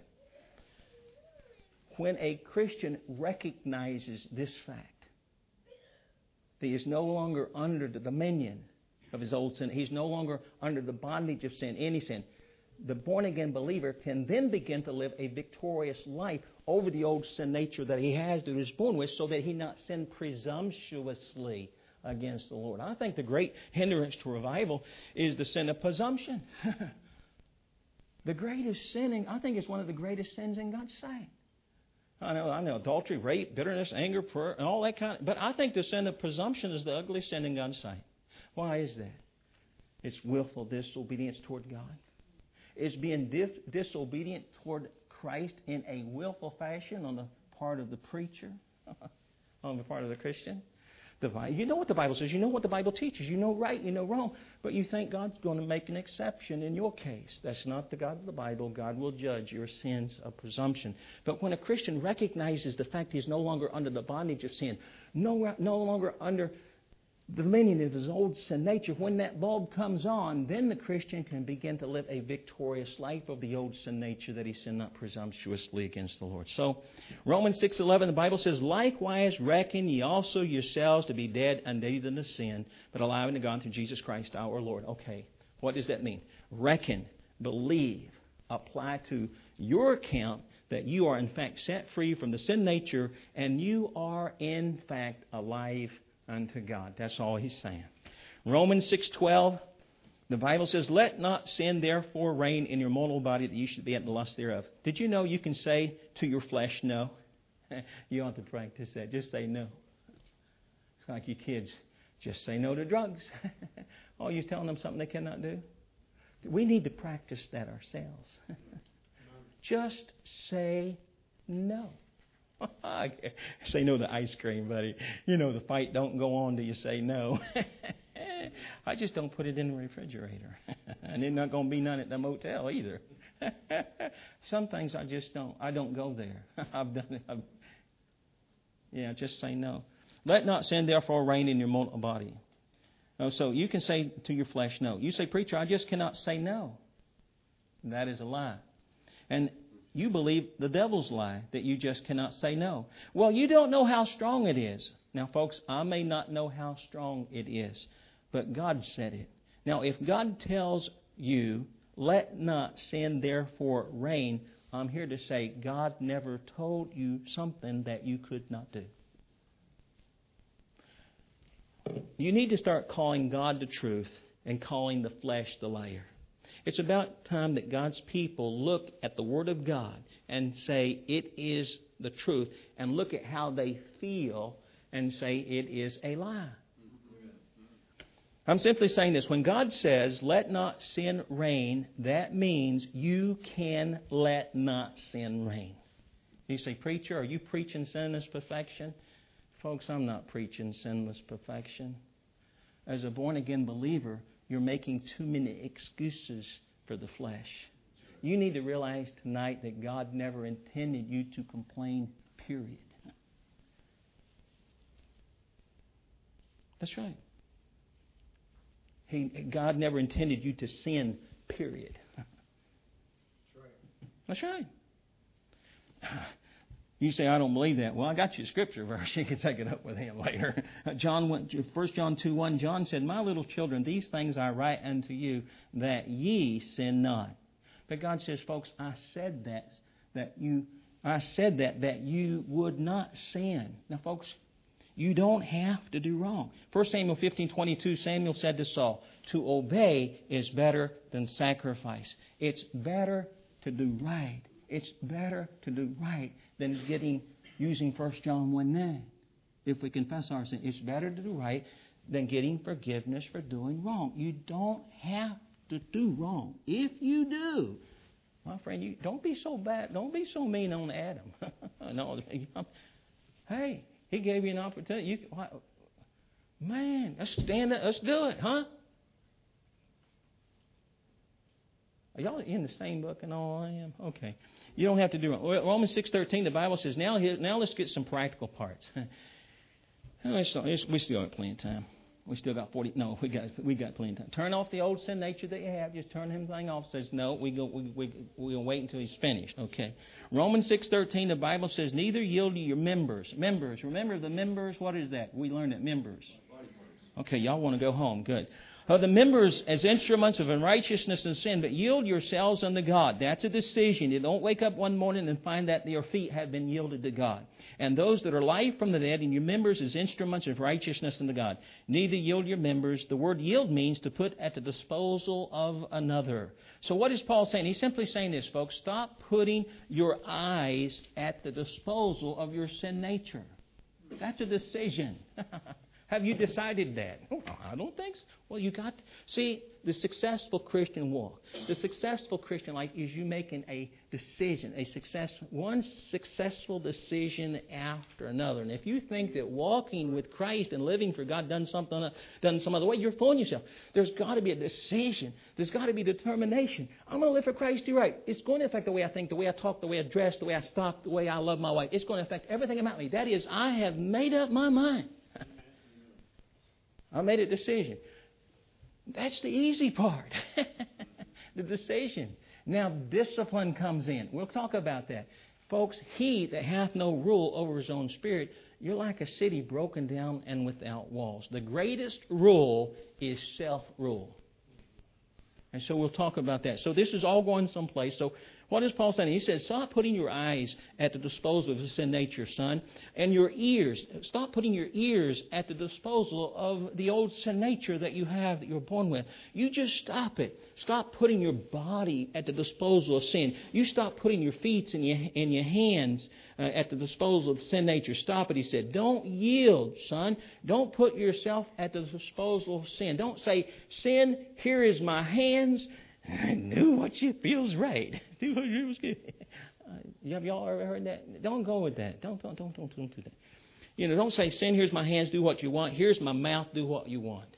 When a Christian recognizes this fact, that he is no longer under the dominion of his old sin, he's no longer under the bondage of sin, any sin, the born-again believer can then begin to live a victorious life over the old sin nature that he has, that he was born with, so that he not sin presumptuously against the Lord. I think the great hindrance to revival is the sin of presumption. The greatest sinning, I think it's one of the greatest sins in God's sight. I know, I know, adultery, rape, bitterness, anger, prayer, and all that kind of... But I think the sin of presumption is the ugliest sin in God's sight. Why is that? It's willful disobedience toward God. It's being dif- disobedient toward Christ in a willful fashion on the part of the preacher, on the part of the Christian. The Bible, you know what the Bible says. You know what the Bible teaches. You know right, you know wrong. But you think God's going to make an exception in your case. That's not the God of the Bible. God will judge your sins of presumption. But when a Christian recognizes the fact he is no longer under the bondage of sin, no, no longer under the meaning of his old sin nature, when that bulb comes on, then the Christian can begin to live a victorious life of the old sin nature, that he sin not presumptuously against the Lord. So, Romans six eleven, the Bible says, likewise reckon ye also yourselves to be dead indeed unto sin, but alive unto God through Jesus Christ our Lord. Okay, what does that mean? Reckon, believe, apply to your account that you are in fact set free from the sin nature, and you are in fact alive unto God. That's all he's saying. Romans six twelve, the Bible says, let not sin therefore reign in your mortal body, that you should be at the lust thereof. Did you know you can say to your flesh no? You ought to practice that. Just say no. It's like your kids. Just say no to drugs. Oh, you're telling them something they cannot do? We need to practice that ourselves. Just say no. Say no to ice cream, buddy. You know the fight don't go on till you say no. I just don't put it in the refrigerator. And there's not going to be none at the motel either. Some things I just don't. I don't go there. I've done it. I've, yeah, just say no. Let not sin therefore reign in your mortal body. Oh, so you can say to your flesh no. You say, preacher, I just cannot say no. That is a lie. And you believe the devil's lie, that you just cannot say no. Well, you don't know how strong it is. Now, folks, I may not know how strong it is, but God said it. Now, if God tells you, let not sin therefore reign, I'm here to say God never told you something that you could not do. You need to start calling God the truth and calling the flesh the liar. It's about time that God's people look at the Word of God and say it is the truth, and look at how they feel and say it is a lie. I'm simply saying this. When God says, let not sin reign, that means you can let not sin reign. You say, preacher, are you preaching sinless perfection? Folks, I'm not preaching sinless perfection. As a born-again believer, you're making too many excuses for the flesh. You need to realize tonight that God never intended you to complain, period. That's right. He, God never intended you to sin, period. That's right. You say, I don't believe that. Well, I got you a scripture verse. You can take it up with him later. John went, First John two one, John said, my little children, these things I write unto you, that ye sin not. But God says, folks, I said that, that you, I said that, that you would not sin. Now, folks, you don't have to do wrong. First Samuel fifteen twenty-two, Samuel said to Saul, to obey is better than sacrifice. It's better to do right. It's better to do right than getting using First John one nine. If we confess our sin, it's better to do right than getting forgiveness for doing wrong. You don't have to do wrong. If you do, my friend, you don't be so bad. Don't be so mean on Adam. No, hey, he gave you an opportunity. You, why, man, let's stand up. Let's do it, huh? Are y'all in the same book and all I am? Okay. You don't have to do it. Romans six thirteen, the Bible says, now, now let's get some practical parts. We still got plenty of time. We still got forty. No, we got we got plenty of time. Turn off the old sin nature that you have. Just turn him thing off. Says no. We go. We we we'll wait until he's finished. Okay. Romans six thirteen. The Bible says, neither yield to your members. Members. Remember the members. What is that? We learned that members. Okay. Y'all want to go home? Good. Of the members as instruments of unrighteousness and sin, but yield yourselves unto God. That's a decision. You don't wake up one morning and find that your feet have been yielded to God. And those that are alive from the dead, and your members as instruments of righteousness unto God. Neither yield your members. The word yield means to put at the disposal of another. So what is Paul saying? He's simply saying this, folks. Stop putting your eyes at the disposal of your sin nature. That's a decision. Have you decided that? Oh, I don't think so. Well, you got to. See, the successful Christian walk, the successful Christian life is you making a decision, a success, one successful decision after another. And if you think that walking with Christ and living for God done something, done some other way, you're fooling yourself. There's got to be a decision. There's got to be determination. I'm going to live for Christ. You're right. It's going to affect the way I think, the way I talk, the way I dress, the way I stop, the way I love my wife. It's going to affect everything about me. That is, I have made up my mind. I made a decision. That's the easy part. The decision. Now discipline comes in. We'll talk about that. Folks, he that hath no rule over his own spirit, you're like a city broken down and without walls. The greatest rule is self-rule. And so we'll talk about that. So this is all going someplace. So what is Paul saying? He says, stop putting your eyes at the disposal of the sin nature, son. And your ears, stop putting your ears at the disposal of the old sin nature that you have, that you're born with. You just stop it. Stop putting your body at the disposal of sin. You stop putting your feet and your, and your hands uh, at the disposal of the sin nature. Stop it, he said. Don't yield, son. Don't put yourself at the disposal of sin. Don't say, sin, here is my hands. Do what you feels right. Do what feels good. Uh, have y'all ever heard that? Don't go with that. Don't don't don't don't don't do that. You know, don't say, sin, here's my hands, do what you want. Here's my mouth, do what you want.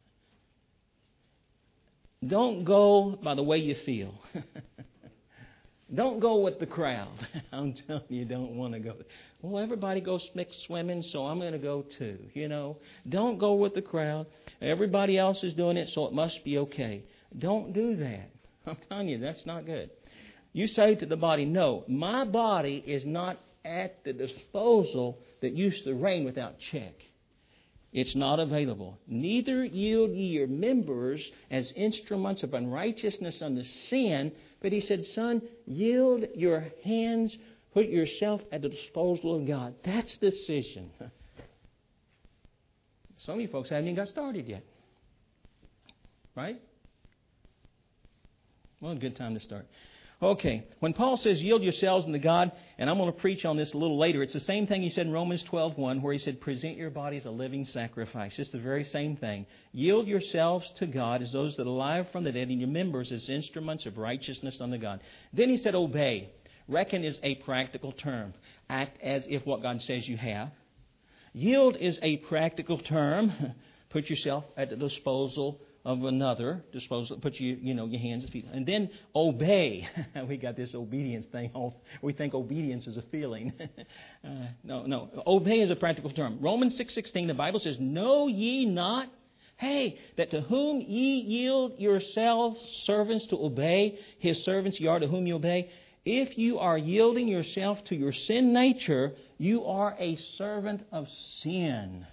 Don't go by the way you feel. Don't go with the crowd. I'm telling you, you don't want to go. Well, everybody goes swimming, so I'm going to go too. You know, don't go with the crowd. Everybody else is doing it, so it must be okay. Don't do that. I'm telling you, that's not good. You say to the body, no, my body is not at the disposal that used to reign without check. It's not available. Neither yield ye your members as instruments of unrighteousness unto sin. But he said, son, yield your hands, put yourself at the disposal of God. That's the decision. Some of you folks haven't even got started yet. Right? Well, a good time to start. Okay, when Paul says yield yourselves unto God, and I'm going to preach on this a little later, it's the same thing he said in Romans twelve one, where he said present your bodies a living sacrifice. It's the very same thing. Yield yourselves to God as those that are alive from the dead, and your members as instruments of righteousness unto God. Then he said obey. Reckon is a practical term. Act as if what God says you have. Yield is a practical term. Put yourself at the disposal of another, disposal, put you, you know, your hands and feet. And then obey. We got this obedience thing. We think obedience is a feeling. uh, no, no. Obey is a practical term. Romans six sixteen, the Bible says, know ye not, hey, that to whom ye yield yourselves servants to obey, his servants ye are to whom you obey. If you are yielding yourself to your sin nature, you are a servant of sin.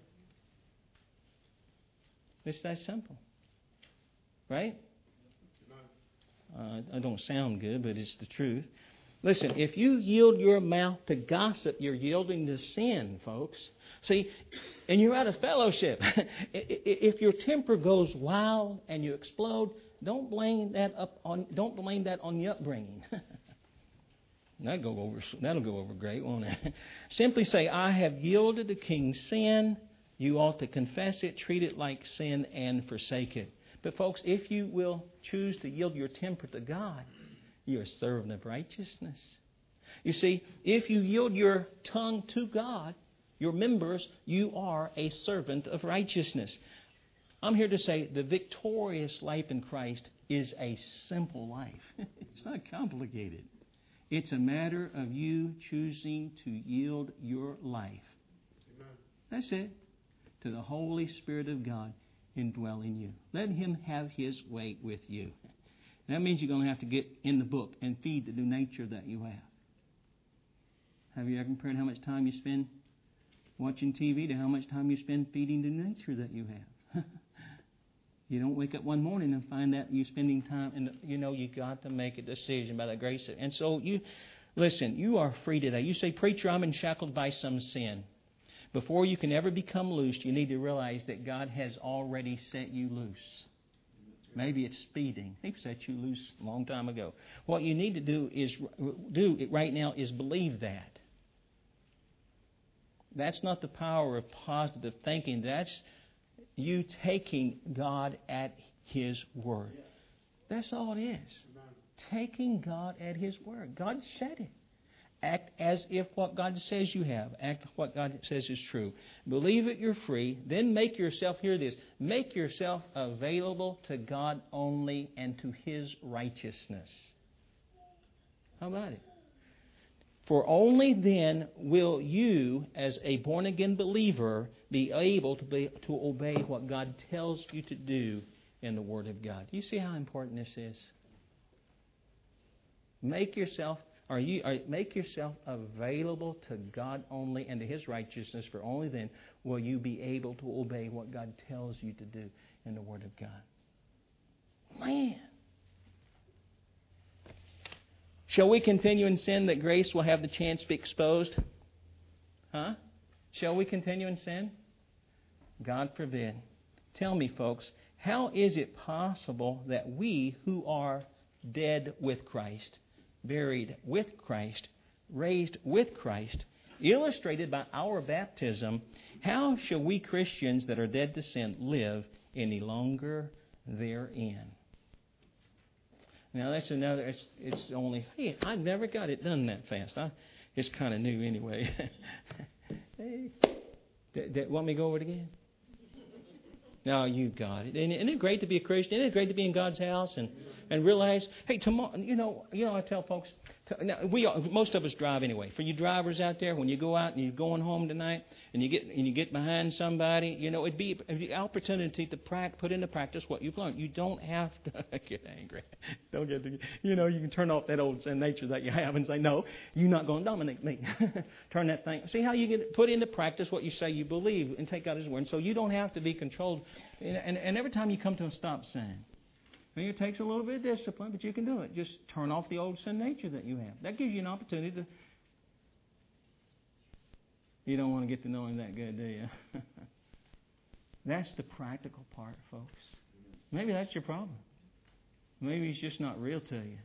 It's that simple. Right? Uh, I don't sound good, but it's the truth. Listen, if you yield your mouth to gossip, you're yielding to sin, folks. See, and you're out of fellowship. If your temper goes wild and you explode, don't blame that up on don't blame that on your upbringing. That'll go over that'll go over great, won't it? Simply say, I have yielded to King sin. You ought to confess it, treat it like sin, and forsake it. But folks, if you will choose to yield your temper to God, you're a servant of righteousness. You see, if you yield your tongue to God, your members, you are a servant of righteousness. I'm here to say the victorious life in Christ is a simple life. It's not complicated. It's a matter of you choosing to yield your life. Amen. That's it. To the Holy Spirit of God indwell in you. Let Him have His way with you. And that means you're going to have to get in the book and feed the new nature that you have. Have you ever compared how much time you spend watching T V to how much time you spend feeding the nature that you have? You don't wake up one morning and find that you're spending time, and you know you got to make a decision by the grace of. And so you, listen, you are free today. You say, preacher, I'm enshackled by some sin. Before you can ever become loosed, you need to realize that God has already set you loose. Maybe it's speeding. He set you loose a long time ago. What you need to do is do it right now is believe that. That's not the power of positive thinking. That's you taking God at His word. That's all it is. Taking God at His word. God said it. Act as if what God says you have. Act what God says is true. Believe it, you're free. Then make yourself, hear this, make yourself available to God only and to His righteousness. How about it? For only then will you, as a born-again believer, be able to, be, to obey what God tells you to do in the Word of God. Do you see how important this is? Make yourself, are you, are, make yourself available to God only and to His righteousness, for only then will you be able to obey what God tells you to do in the Word of God. Man! Shall we continue in sin that grace will have the chance to be exposed? Huh? Shall we continue in sin? God forbid. Tell me, folks, how is it possible that we who are dead with Christ, buried with Christ, raised with Christ, illustrated by our baptism, how shall we Christians that are dead to sin live any longer therein? Now, that's another, it's, it's only, hey, I never got it done that fast. I, it's kind of new anyway. Hey, d- d- want me to go over it again? No, you got it. Isn't it great to be a Christian? Isn't it great to be in God's house and, and realize, hey, tomorrow, you know, you know, I tell folks, to, now, we most of us drive anyway. For you drivers out there, when you go out and you're going home tonight and you get and you get behind somebody, you know, it'd be an opportunity to practice, put into practice what you've learned. You don't have to get angry. Don't get, to, you know, you can turn off that old sin nature that you have and say, no, you're not going to dominate me. Turn that thing. See how you get put into practice what you say you believe and take out His word. And so you don't have to be controlled. And, and, and every time you come to a stop sign, I mean, it takes a little bit of discipline, but you can do it. Just turn off the old sin nature that you have. That gives you an opportunity to... You don't want to get to know Him that good, do you? That's the practical part, folks. Maybe that's your problem. Maybe He's just not real to you.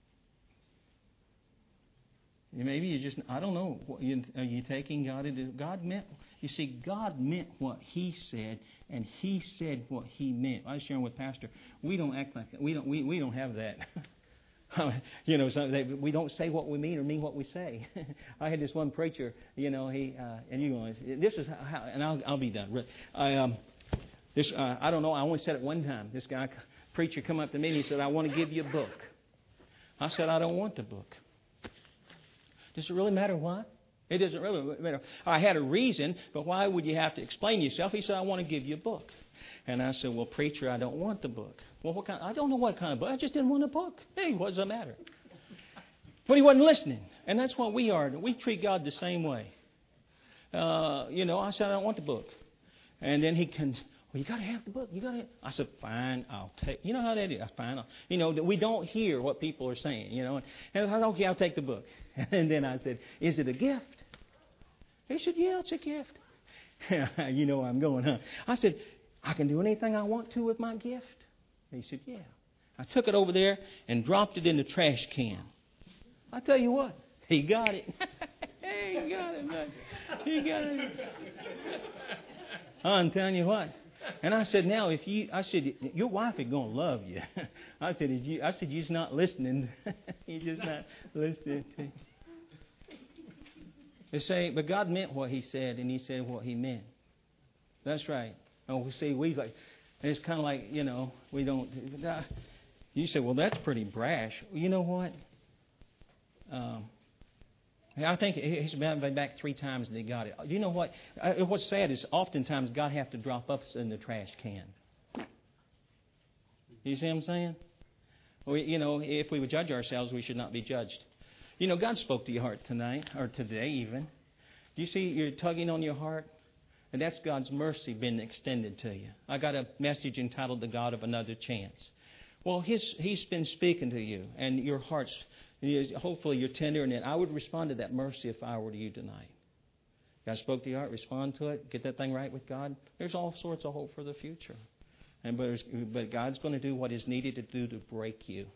Maybe you just, I don't know, are you taking God into, God meant, you see, God meant what He said, and He said what He meant. I was sharing with Pastor, we don't act like that. We don't, we, we don't have that. you know, so they, we don't say what we mean or mean what we say. I had this one preacher, you know, he, uh, and you know, this is how, and I'll, I'll be done. I, um, this, uh, I don't know, I only said it one time. This guy, preacher, come up to me and he said, I want to give you a book. I said, I don't want the book. Does it really matter why? It doesn't really matter. I had a reason, but why would you have to explain yourself? He said, I want to give you a book. And I said, well, preacher, I don't want the book. Well, what kind? I don't know what kind of book. I just didn't want a book. Hey, what does that matter? But he wasn't listening. And that's what we are. We treat God the same way. Uh, you know, I said, I don't want the book. And then he can... Well, you got to have the book. You got to. I said, fine, I'll take. You know how that is. Fine, I'll, you know we don't hear what people are saying. You know, and I said, okay, I'll take the book. And then I said, is it a gift? He said, yeah, it's a gift. You know where I'm going, huh? I said, I can do anything I want to with my gift. He said, yeah. I took it over there and dropped it in the trash can. I tell you what, he got it. He got it, man. He got it. I'm telling you what. And I said, now, if you, I said, your wife is going to love you. I said, if you, I said, you're just not listening. You're just not listening. They say, but God meant what He said, and He said what He meant. That's right. Oh, we see, we like, and it's kind of like, you know, we don't. You say, well, that's pretty brash. Well, you know what? Um, I think he's been back three times and he got it. You know what? What's sad is oftentimes God has to drop us in the trash can. You see what I'm saying? We, you know, if we would judge ourselves, we should not be judged. You know, God spoke to your heart tonight, or today even. Do you see you're tugging on your heart? And that's God's mercy being extended to you. I got a message entitled The God of Another Chance. Well, his, He's been speaking to you, and your heart's, hopefully you're tender in it. I would respond to that mercy if I were to you tonight. God spoke to your heart, respond to it, get that thing right with God. There's all sorts of hope for the future. And but, but God's going to do what is needed to do to break you.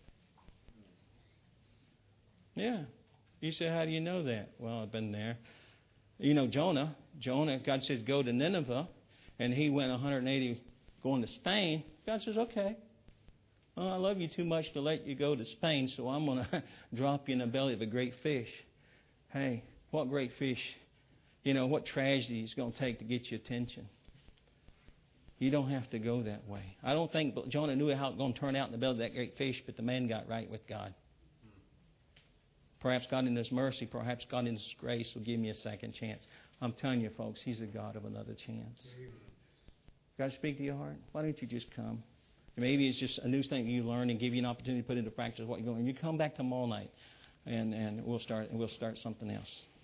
Yeah. You say, how do you know that? Well, I've been there. You know, Jonah, Jonah, God says, go to Nineveh, and he went one hundred eighty going to Spain. God says, okay. Well, I love you too much to let you go to Spain, so I'm going to drop you in the belly of a great fish. Hey, what great fish? You know, what tragedy is going to take to get your attention? You don't have to go that way. I don't think Jonah knew how it was going to turn out in the belly of that great fish, but the man got right with God. Perhaps God in His mercy, perhaps God in His grace will give me a second chance. I'm telling you, folks, He's a God of another chance. God speak to your heart? Why don't you just come? Maybe it's just a new thing you learn and give you an opportunity to put into practice what you're going. And you come back tomorrow night, and, and we'll start and we'll start something else.